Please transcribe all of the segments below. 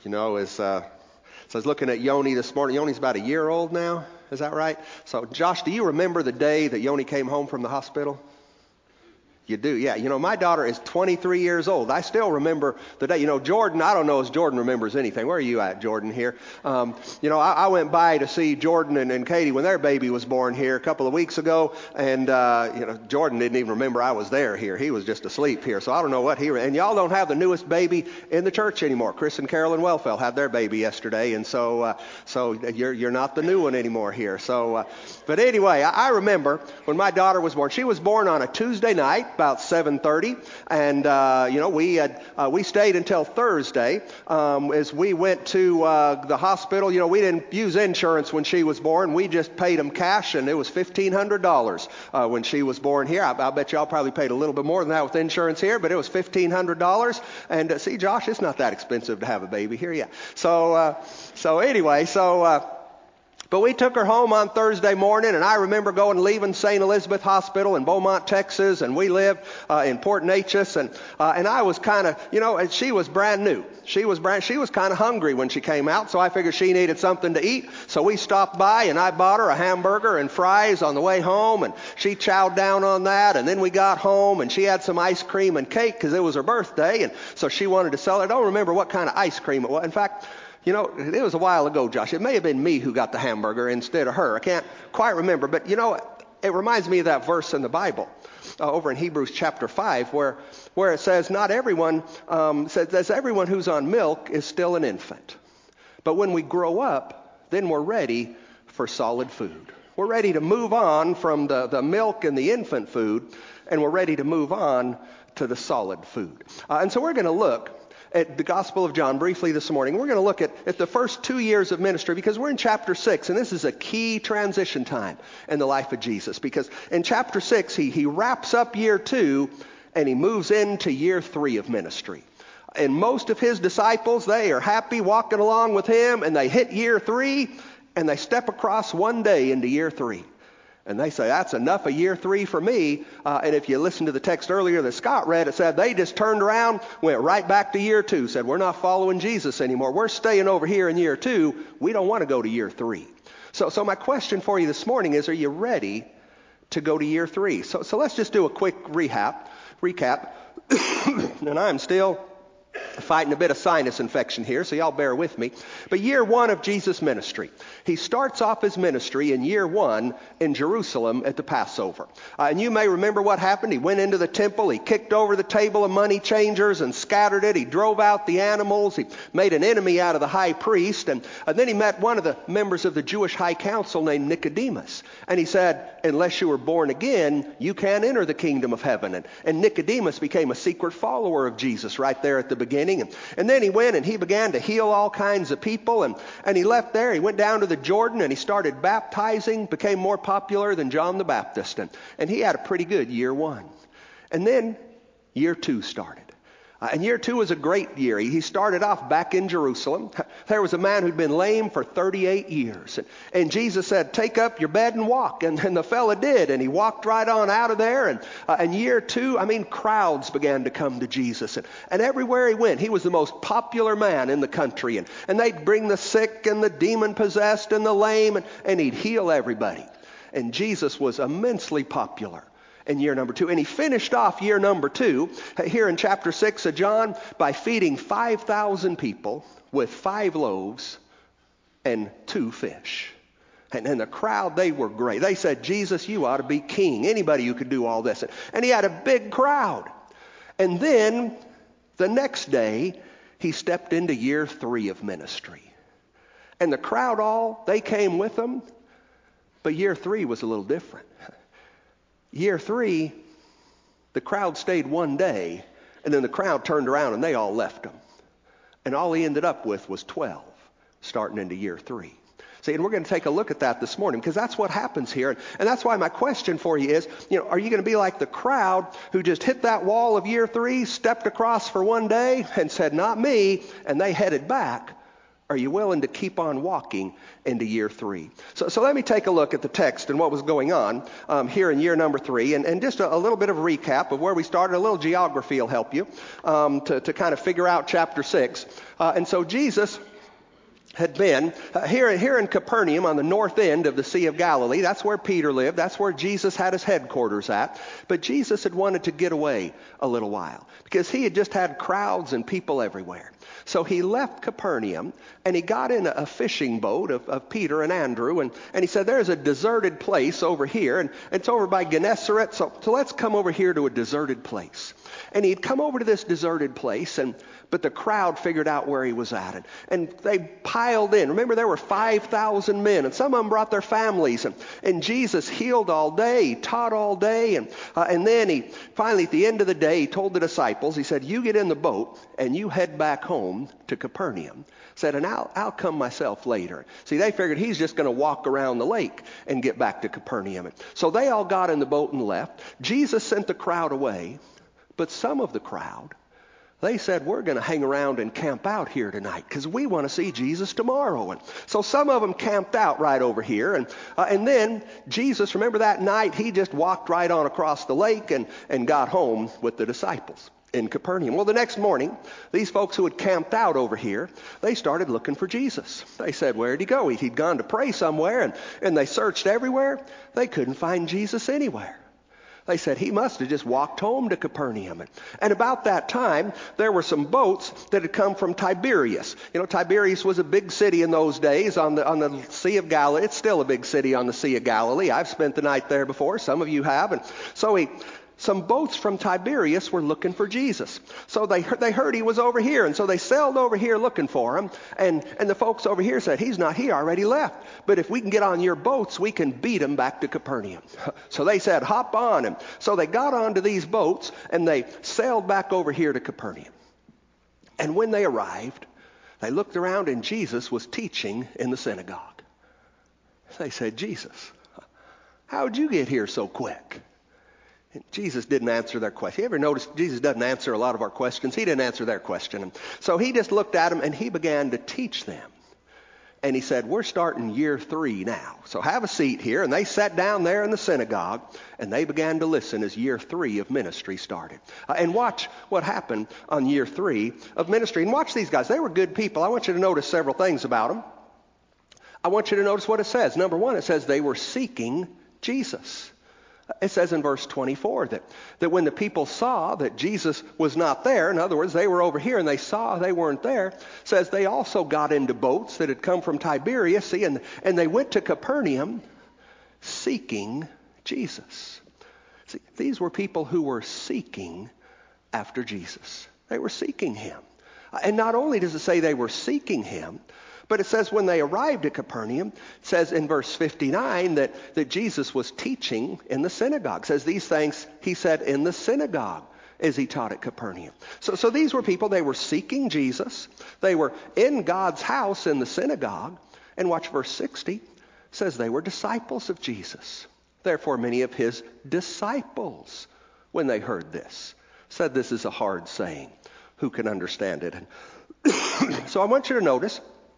So I was looking at Yoni this morning. Yoni's about a year old now. Is that right? So, Josh, do you remember the day that Yoni came home from the hospital? You do, yeah. My daughter is 23 years old. I still remember the day. Jordan, I don't know if Jordan remembers anything. Where are you at, Jordan, here? I went by to see Jordan and Katie when their baby was born here a couple of weeks ago. And, Jordan didn't even remember I was there here. He was just asleep here. So I don't know what and y'all don't have the newest baby in the church anymore. Chris and Carolyn Wellfell had their baby yesterday. And so you're not the new one anymore here. But anyway, I remember when my daughter was born. She was born on a Tuesday night, about 7:30, and we stayed until Thursday as we went to the hospital. We didn't use insurance when she was born. We just paid them cash, and it was $1,500 when she was born here. I bet y'all probably paid a little bit more than that with insurance here, but it was $1,500. And see, Josh, it's not that expensive to have a baby here, yeah. But we took her home on Thursday morning, and I remember leaving St. Elizabeth Hospital in Beaumont, Texas, and we live in Port Neches, and I was kind of, she was brand new. She was kind of hungry when she came out, so I figured she needed something to eat. So we stopped by, and I bought her a hamburger and fries on the way home, and she chowed down on that. And then we got home, and she had some ice cream and cake because it was her birthday, and so she wanted to celebrate. I don't remember what kind of ice cream it was. In fact, it was a while ago, Josh. It may have been me who got the hamburger instead of her. I can't quite remember. But, it reminds me of that verse in the Bible over in Hebrews chapter 5 where it says, not everyone, says everyone who's on milk is still an infant. But when we grow up, then we're ready for solid food. We're ready to move on from the milk and the infant food, and we're ready to move on to the solid food. And so we're going to look at the Gospel of John briefly this morning. We're going to look at the first 2 years of ministry because we're in chapter 6, and this is a key transition time in the life of Jesus. Because in chapter 6, he wraps up year 2, and he moves into year 3 of ministry. And most of his disciples, they are happy walking along with him, and they hit year 3, and they step across one day into year 3. And they say, that's enough of year 3 for me. And if you listen to the text earlier that Scott read, it said they just turned around, went right back to year 2, said, we're not following Jesus anymore. We're staying over here in year 2. We don't want to go to year 3. So my question for you this morning is, are you ready to go to year 3? So let's just do a quick recap. And I'm still fighting a bit of sinus infection here, so y'all bear with me. But year 1 of Jesus' ministry. He starts off his ministry in year 1 in Jerusalem at the Passover. And you may remember what happened. He went into the temple. He kicked over the table of money changers and scattered it. He drove out the animals. He made an enemy out of the high priest. And then he met one of the members of the Jewish high council named Nicodemus. And he said, unless you were born again, you can't enter the kingdom of heaven. And Nicodemus became a secret follower of Jesus right there at the beginning. And then he went and he began to heal all kinds of people. And he left there. He went down to the Jordan and he started baptizing, became more popular than John the Baptist. And he had a pretty good year 1. And then year 2 started. And year 2 was a great year. He started off back in Jerusalem. There was a man who'd been lame for 38 years. And Jesus said, take up your bed and walk. And the fella did. And he walked right on out of there. And year 2, crowds began to come to Jesus. And everywhere he went, he was the most popular man in the country. And they'd bring the sick and the demon-possessed and the lame. And he'd heal everybody. And Jesus was immensely popular in year number 2. And he finished off year number 2 here in chapter 6 of John by feeding 5,000 people with 5 loaves and 2 fish. And the crowd, they were great. They said, Jesus, you ought to be king. Anybody who could do all this. And he had a big crowd. And then the next day, he stepped into year 3 of ministry. And the crowd they came with him. But year 3 was a little different. Year 3, the crowd stayed one day, and then the crowd turned around and they all left him. And all he ended up with was 12, starting into year 3. See, and we're going to take a look at that this morning because that's what happens here. And that's why my question for you is, are you going to be like the crowd who just hit that wall of year 3, stepped across for one day and said, not me, and they headed back? Are you willing to keep on walking into year 3? So let me take a look at the text and what was going on here in year number 3, and just a little bit of a recap of where we started. A little geography will help you to kind of figure out chapter 6. And so Jesus had been here in Capernaum on the north end of the Sea of Galilee. That's where Peter lived. That's where Jesus had his headquarters at. But Jesus had wanted to get away a little while because he had just had crowds and people everywhere. So he left Capernaum and he got in a fishing boat of Peter and Andrew, and he said, there's a deserted place over here, and it's over by Gennesaret, so let's come over here to a deserted place. And he'd come over to this deserted place, but the crowd figured out where he was at, and they piled in. Remember, there were 5,000 men, and some of them brought their families, and Jesus healed all day, he taught all day, and then he finally, at the end of the day, he told the disciples, he said, you get in the boat and you head back home to Capernaum. Said, and I'll come myself later. See, they figured he's just going to walk around the lake and get back to Capernaum. So they all got in the boat and left. Jesus sent the crowd away, but some of the crowd, they said, we're going to hang around and camp out here tonight because we want to see Jesus tomorrow. And so some of them camped out right over here. And then Jesus, remember that night, he just walked right on across the lake and got home with the disciples in Capernaum. Well, the next morning, these folks who had camped out over here, they started looking for Jesus. They said, where'd he go? He'd gone to pray somewhere, and they searched everywhere. They couldn't find Jesus anywhere. They said, he must have just walked home to Capernaum. And about that time, there were some boats that had come from Tiberias. You know, Tiberias was a big city in those days on the Sea of Galilee. It's still a big city on the Sea of Galilee. I've spent the night there before. Some of you have. And so some boats from Tiberias were looking for Jesus. So they heard he was over here, and so they sailed over here looking for him. And the folks over here said, he's not, he already left. But if we can get on your boats, we can beat him back to Capernaum. So they said, hop on him. So they got onto these boats, and they sailed back over here to Capernaum. And when they arrived, they looked around, and Jesus was teaching in the synagogue. They said, Jesus, how'd you get here so quick? And Jesus didn't answer their question. You ever notice Jesus doesn't answer a lot of our questions? He didn't answer their question. And so he just looked at them and he began to teach them. And he said, we're starting year 3 now. So have a seat here. And they sat down there in the synagogue and they began to listen as year 3 of ministry started. And watch what happened on year 3 of ministry. And watch these guys. They were good people. I want you to notice several things about them. I want you to notice what it says. Number 1, it says they were seeking Jesus. It says in verse 24 that when the people saw that Jesus was not there, in other words, they were over here and they saw they weren't there, it says they also got into boats that had come from Tiberias, see, and they went to Capernaum seeking Jesus. See, these were people who were seeking after Jesus. They were seeking him. And not only does it say they were seeking him, but it says when they arrived at Capernaum, it says in verse 59 that Jesus was teaching in the synagogue. It says these things he said in the synagogue as he taught at Capernaum. So these were people, they were seeking Jesus. They were in God's house in the synagogue. And watch verse 60. It says they were disciples of Jesus. Therefore many of his disciples, when they heard this, said this is a hard saying. Who can understand it? So I want you to notice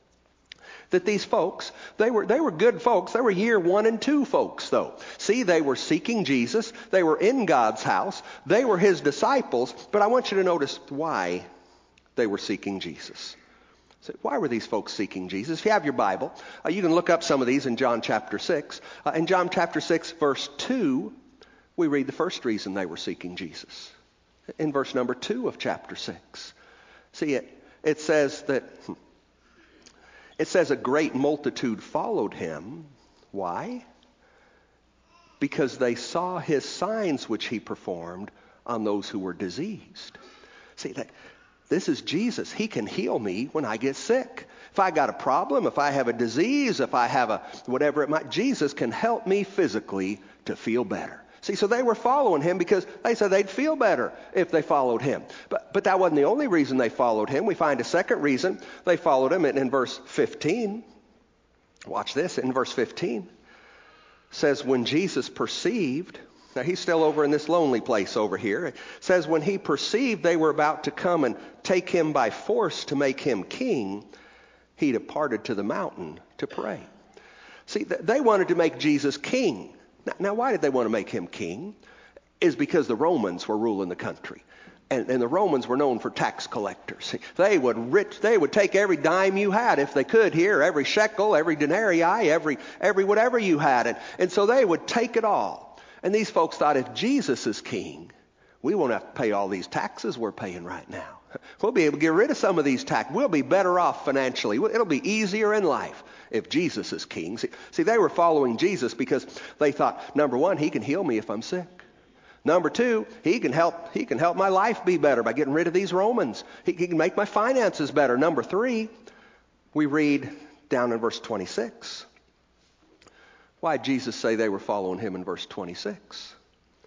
that these folks, they were good folks. They were year 1 and 2 folks, though. See, they were seeking Jesus. They were in God's house. They were his disciples. But I want you to notice why they were seeking Jesus. So why were these folks seeking Jesus? If you have your Bible, you can look up some of these in John chapter 6. In John chapter 6, verse 2, we read the first reason they were seeking Jesus. In verse number 2 of chapter 6. See, it says that... It says a great multitude followed him. Why? Because they saw his signs which he performed on those who were diseased. See, this is Jesus. He can heal me when I get sick. If I got a problem, if I have a disease, if I have a whatever it might, Jesus can help me physically to feel better. See, so they were following him because they said they'd feel better if they followed him. But that wasn't the only reason they followed him. We find a second reason they followed him in verse 15. Watch this. In verse 15 says when Jesus perceived, now he's still over in this lonely place over here. It says when he perceived they were about to come and take him by force to make him king, he departed to the mountain to pray. See, they wanted to make Jesus king. Now, why did they want to make him king? Is because the Romans were ruling the country. And the Romans were known for tax collectors. They would take every dime you had if they could here, every shekel, every denarii, every whatever you had. And so they would take it all. And these folks thought, if Jesus is king, we won't have to pay all these taxes we're paying right now. We'll be able to get rid of some of these taxes. We'll be better off financially. It'll be easier in life if Jesus is king. See, they were following Jesus because they thought, number one, he can heal me if I'm sick. Number two, he can help my life be better by getting rid of these Romans. He can make my finances better. Number three, we read down in verse 26. Why did Jesus say they were following him in verse 26?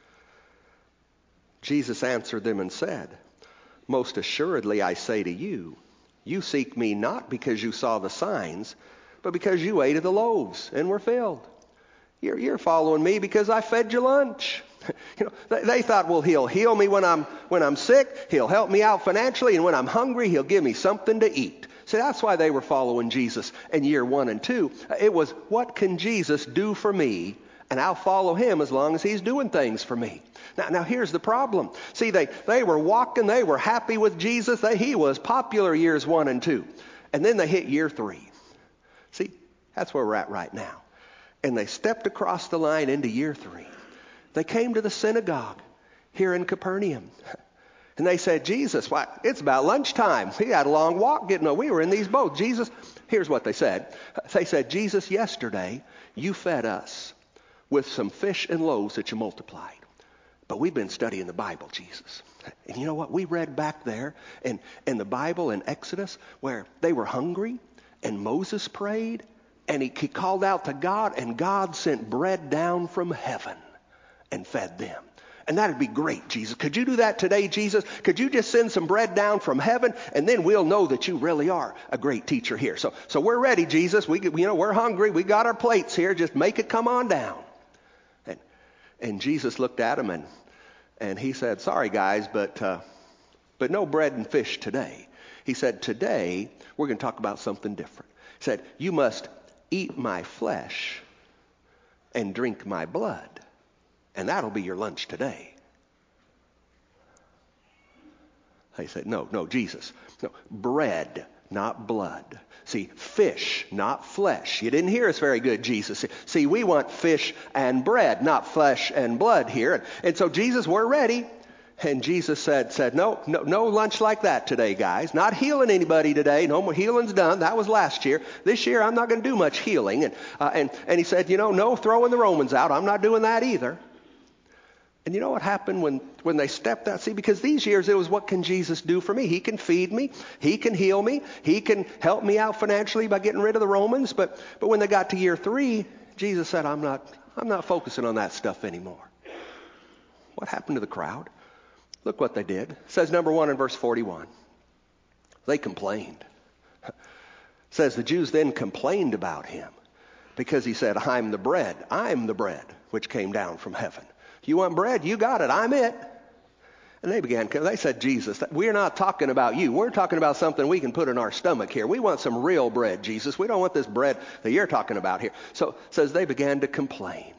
Jesus answered them and said, most assuredly I say to you, you seek me not because you saw the signs, but because you ate of the loaves and were filled. You're following me because I fed you lunch. They thought, well, he'll heal me when I'm sick. He'll help me out financially. And when I'm hungry, he'll give me something to eat. See, that's why they were following Jesus in year 1 and 2. It was, what can Jesus do for me? And I'll follow him as long as he's doing things for me. Now here's the problem. See, they were walking. They were happy with Jesus. He was popular years 1 and 2. And then they hit year 3. See, that's where we're at right now. And they stepped across the line into year 3. They came to the synagogue here in Capernaum. And they said, Jesus, it's about lunchtime. We had a long walk we were in these boats. Jesus, here's what they said. They said, Jesus, yesterday you fed us with some fish and loaves that you multiplied. But we've been studying the Bible, Jesus. And you know what? We read back there in the Bible in Exodus where they were hungry and Moses prayed and he called out to God and God sent bread down from heaven and fed them. And that'd be great, Jesus. Could you do that today, Jesus? Could you just send some bread down from heaven, and then we'll know that you really are a great teacher here. So we're ready, Jesus. We're hungry. We got our plates here. Just make it come on down. And Jesus looked at them and he said, sorry guys, but no bread and fish today. He said, today we're going to talk about something different. He said, you must eat my flesh and drink my blood. And that'll be your lunch today. They said, no, Jesus. No, bread, not blood. See, fish, not flesh. You didn't hear us very good, Jesus. See, we want fish and bread, not flesh and blood here. And so, Jesus, we're ready. And Jesus said, no lunch like that today, guys. Not healing anybody today. No more healing's done. That was last year. This year, I'm not going to do much healing. And he said, no throwing the Romans out. I'm not doing that either. And you know what happened when they stepped out? See, because these years it was, what can Jesus do for me? He can feed me. He can heal me. He can help me out financially by getting rid of the Romans. But when they got to year 3, Jesus said, I'm not focusing on that stuff anymore. What happened to the crowd? Look what they did. It says, number 1 in verse 41. They complained. It says the Jews then complained about him because he said, I'm the bread which came down from heaven. You want bread? You got it. I'm it. And they said, Jesus, we're not talking about you. We're talking about something we can put in our stomach here. We want some real bread, Jesus. We don't want this bread that you're talking about here. So it says they began to complain.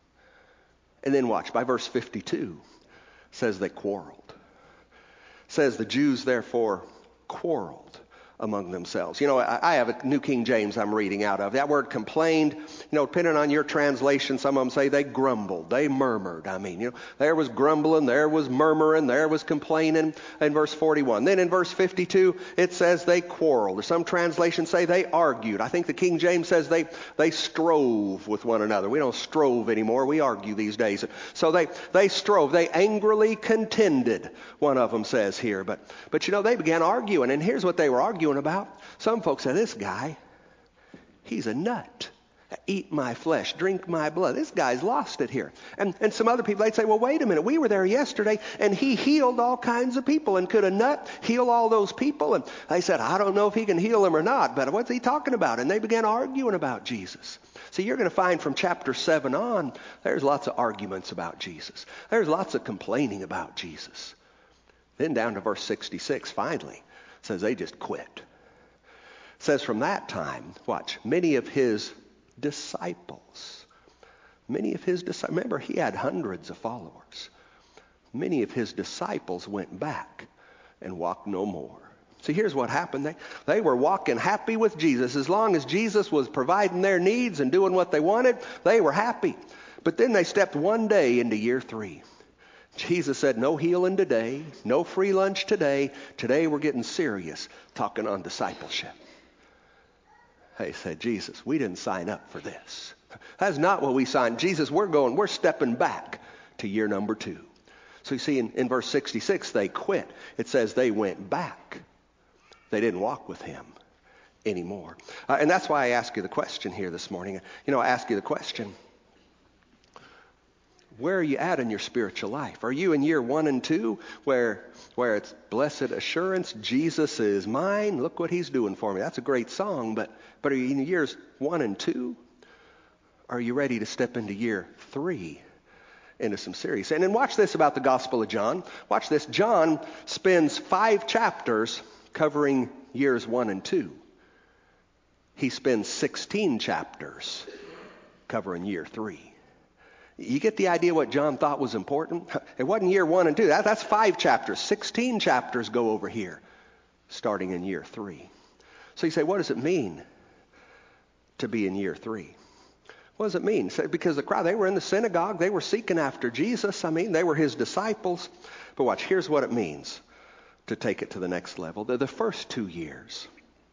And then watch, by verse 52, it says they quarreled. It says the Jews therefore quarreled among themselves. I have a New King James I'm reading out of. That word complained, depending on your translation, some of them say they grumbled, they murmured. There was grumbling, there was murmuring, there was complaining in verse 41. Then in verse 52, it says they quarreled. Or some translations say they argued. I think the King James says they strove with one another. We don't strove anymore. We argue these days. So they strove. They angrily contended, one of them says here. But they began arguing. And here's what they were arguing about. Some folks say, this guy, he's a nut. Eat my flesh, drink my blood. This guy's lost it here. And some other people, they'd say, well, wait a minute. We were there yesterday, and he healed all kinds of people. And could a nut heal all those people? And they said, I don't know if he can heal them or not, but what's he talking about? And they began arguing about Jesus. See, you're going to find from chapter 7 on, there's lots of arguments about Jesus. There's lots of complaining about Jesus. Then down to verse 66, finally, it says they just quit. It says from that time, watch, many of his disciples, remember he had hundreds of followers. Many of his disciples went back and walked no more. See, here's what happened. They were walking happy with Jesus. As long as Jesus was providing their needs and doing what they wanted, they were happy. But then they stepped one day into year 3. Jesus said, no healing today, no free lunch today. Today we're getting serious, talking on discipleship. They said, Jesus, we didn't sign up for this. That's not what we signed. Jesus, we're stepping back to year number 2. So you see in verse 66, they quit. It says they went back. They didn't walk with him anymore. And that's why I ask you the question here this morning. I ask you the question, where are you at in your spiritual life? Are you in year 1 and 2 where it's blessed assurance, Jesus is mine, look what he's doing for me? That's a great song, but are you in years 1 and 2? Are you ready to step into year 3? Into some serious? And then watch this about the Gospel of John. Watch this. John spends 5 chapters covering years 1 and 2. He spends 16 chapters covering year 3. You get the idea what John thought was important? It wasn't year 1 and 2. That's 5 chapters. 16 chapters go over here, starting in year 3. So you say, what does it mean to be in year 3? What does it mean? Because the crowd, they were in the synagogue. They were seeking after Jesus. They were his disciples. But watch, here's what it means to take it to the next level. The first 2 years.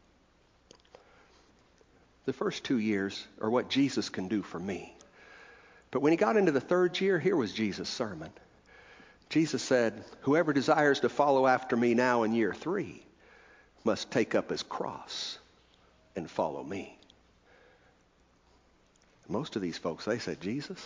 The first 2 years are what Jesus can do for me. But when he got into the 3rd year, here was Jesus' sermon. Jesus said, whoever desires to follow after me now in year 3 must take up his cross and follow me. Most of these folks, they said, Jesus,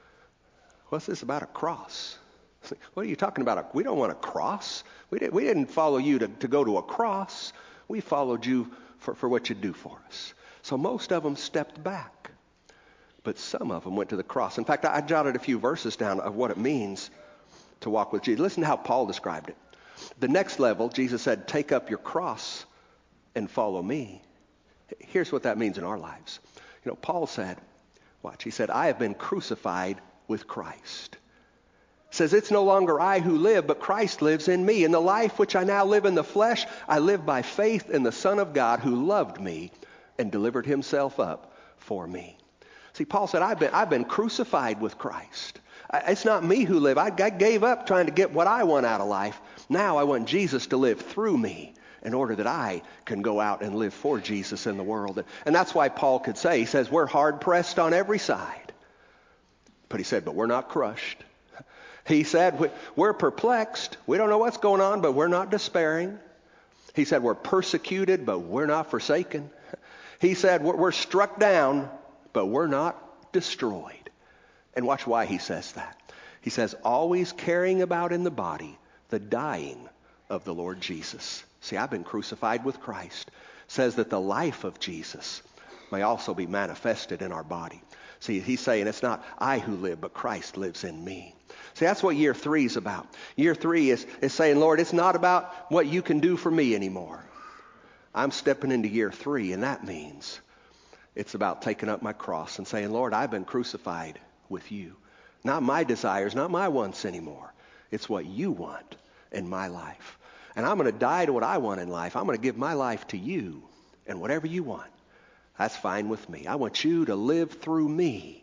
what's this about a cross? What are you talking about? We don't want a cross. We didn't follow you to go to a cross. We followed you for what you do for us. So most of them stepped back. But some of them went to the cross. In fact, I jotted a few verses down of what it means to walk with Jesus. Listen to how Paul described it. The next level, Jesus said, take up your cross and follow me. Here's what that means in our lives. Paul said, watch, he said, I have been crucified with Christ. Says it's no longer I who live, but Christ lives in me. In the life which I now live in the flesh, I live by faith in the Son of God who loved me and delivered himself up for me. See, Paul said, I've been crucified with Christ. It's not me who live. I gave up trying to get what I want out of life. Now I want Jesus to live through me in order that I can go out and live for Jesus in the world. And that's why Paul could say, he says, we're hard pressed on every side. But he said, but we're not crushed. He said, we're perplexed. We don't know what's going on, but we're not despairing. He said, we're persecuted, but we're not forsaken. He said, we're struck down, but we're not destroyed. And watch why he says that. He says, always carrying about in the body the dying of the Lord Jesus. See, I've been crucified with Christ. Says that the life of Jesus may also be manifested in our body. See, he's saying it's not I who live, but Christ lives in me. See, that's what year 3 is about. Year 3 is saying, Lord, it's not about what you can do for me anymore. I'm stepping into year 3, and that means it's about taking up my cross and saying, Lord, I've been crucified with you. Not my desires, not my wants anymore. It's what you want in my life. And I'm going to die to what I want in life. I'm going to give my life to you. And whatever you want, that's fine with me. I want you to live through me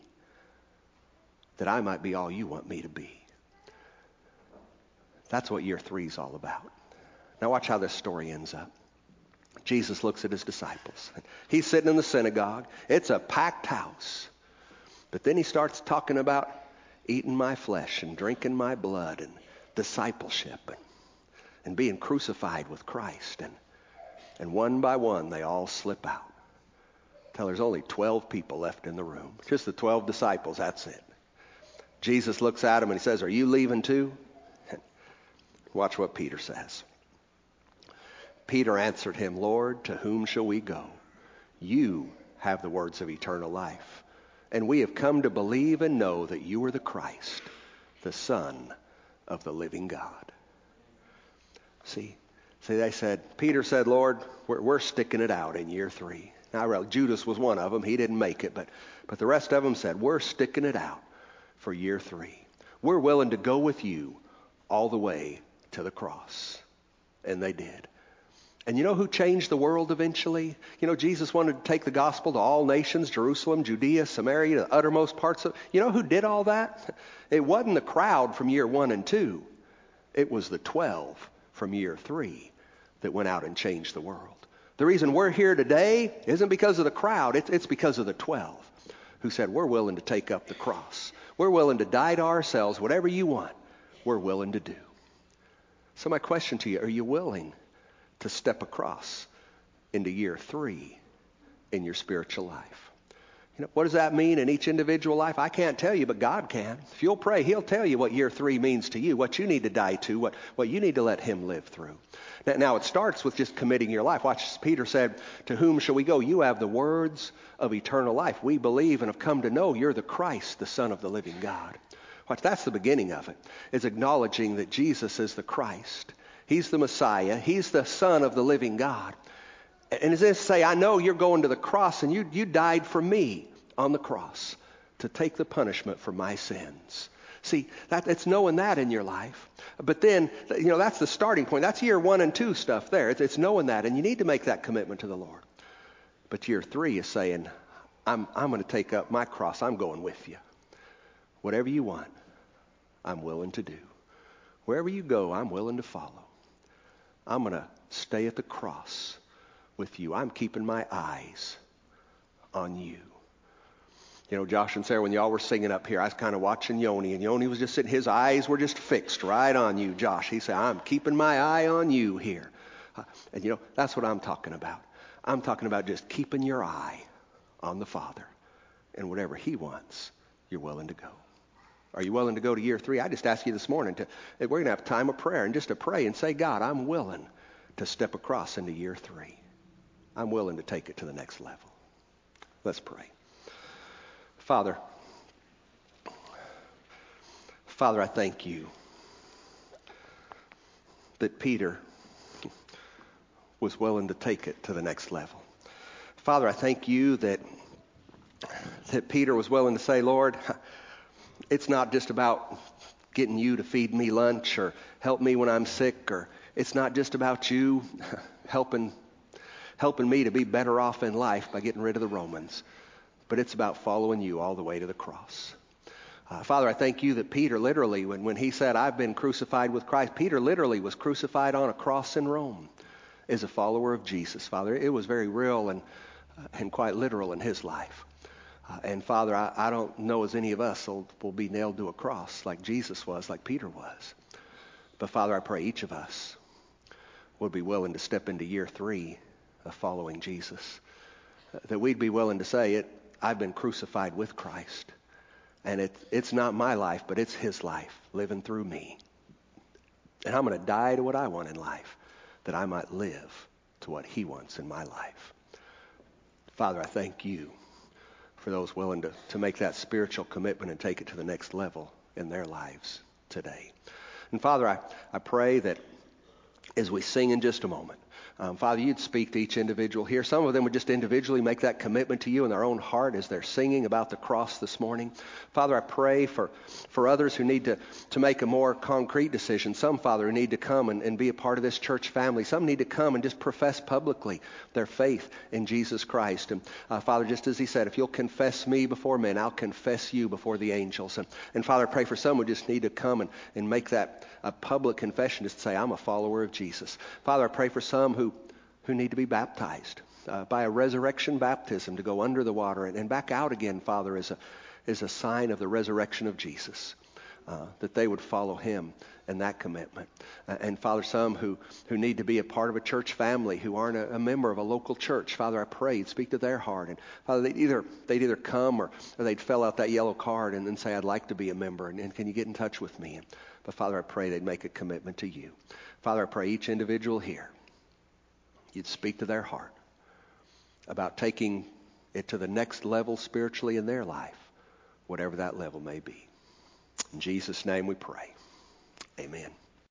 that I might be all you want me to be. That's what year 3 is all about. Now watch how this story ends up. Jesus looks at his disciples. He's sitting in the synagogue. It's a packed house. But then he starts talking about eating my flesh and drinking my blood and discipleship and being crucified with Christ. And one by one, they all slip out. Till there's only 12 people left in the room. Just the 12 disciples, that's it. Jesus looks at them and he says, are you leaving too? Watch what Peter says. Peter answered him, Lord, to whom shall we go? You have the words of eternal life. And we have come to believe and know that you are the Christ, the Son of the living God. See, See, Peter said, Lord, we're sticking it out in year 3. Now, Judas was one of them. He didn't make it, but the rest of them said, we're sticking it out for year 3. We're willing to go with you all the way to the cross. And they did. And you know who changed the world eventually? You know, Jesus wanted to take the gospel to all nations, Jerusalem, Judea, Samaria, the uttermost parts of... You know who did all that? It wasn't the crowd from year 1 and 2. It was the 12 from year 3 that went out and changed the world. The reason we're here today isn't because of the crowd. It's because of the 12 who said, we're willing to take up the cross. We're willing to die to ourselves. Whatever you want, we're willing to do. So my question to you, are you willing to step across into year 3 in your spiritual life? You know, what does that mean in each individual life? I can't tell you, but God can. If you'll pray, He'll tell you what year 3 means to you, what you need to die to, what you need to let Him live through. Now, it starts with just committing your life. Watch, Peter said, to whom shall we go? You have the words of eternal life. We believe and have come to know you're the Christ, the Son of the living God. Watch, that's the beginning of it. It's acknowledging that Jesus is the Christ. He's the Messiah. He's the Son of the living God. And as if to say, I know you're going to the cross, and you died for me on the cross to take the punishment for my sins. See, it's knowing that in your life. But then, you know, that's the starting point. That's year 1 and 2 stuff there. It's knowing that, and you need to make that commitment to the Lord. But year 3 is saying, I'm going to take up my cross. I'm going with you. Whatever you want, I'm willing to do. Wherever you go, I'm willing to follow. I'm going to stay at the cross with you. I'm keeping my eyes on you. You know, Josh and Sarah, when y'all were singing up here, I was kind of watching Yoni, and Yoni was just sitting, his eyes were just fixed right on you, Josh. He said, I'm keeping my eye on you here. And you know, that's what I'm talking about. I'm talking about just keeping your eye on the Father. And whatever He wants, you're willing to go. Are you willing to go to year 3? I just asked you this morning, we're going to have a time of prayer, and just to pray and say, God, I'm willing to step across into year 3. I'm willing to take it to the next level. Let's pray. Father, I thank you that Peter was willing to take it to the next level. Father, I thank you that Peter was willing to say, Lord, it's not just about getting you to feed me lunch or help me when I'm sick, or it's not just about you helping me to be better off in life by getting rid of the Romans. But it's about following you all the way to the cross. Father, I thank you that Peter literally, when he said, I've been crucified with Christ, Peter literally was crucified on a cross in Rome as a follower of Jesus. Father, it was very real and quite literal in his life. And Father, I don't know as any of us will be nailed to a cross like Jesus was, like Peter was. But Father, I pray each of us would be willing to step into year 3 of following Jesus. That we'd be willing to say, I've been crucified with Christ. And it's not my life, but it's His life living through me. And I'm going to die to what I want in life, that I might live to what He wants in my life. Father, I thank you for those willing to make that spiritual commitment and take it to the next level in their lives today. And Father, I pray that as we sing in just a moment, Father, you'd speak to each individual here. Some of them would just individually make that commitment to you in their own heart as they're singing about the cross this morning. Father, I pray for others who need to make a more concrete decision. Some, Father, who need to come and be a part of this church family. Some need to come and just profess publicly their faith in Jesus Christ. And Father, just as He said, if you'll confess me before men, I'll confess you before the angels. And Father, I pray for some who just need to come and make that a public confession, just to say, I'm a follower of Jesus. Father, I pray for some who need to be baptized by a resurrection baptism, to go under the water and back out again, Father, as a sign of the resurrection of Jesus, that they would follow Him in that commitment. And Father, some who need to be a part of a church family, who aren't a member of a local church, Father, I pray you'd speak to their heart. And Father, they'd either come or they'd fill out that yellow card and then say, I'd like to be a member, and can you get in touch with me? But Father, I pray they'd make a commitment to you. Father, I pray each individual here, you'd speak to their heart about taking it to the next level spiritually in their life, whatever that level may be. In Jesus' name we pray. Amen.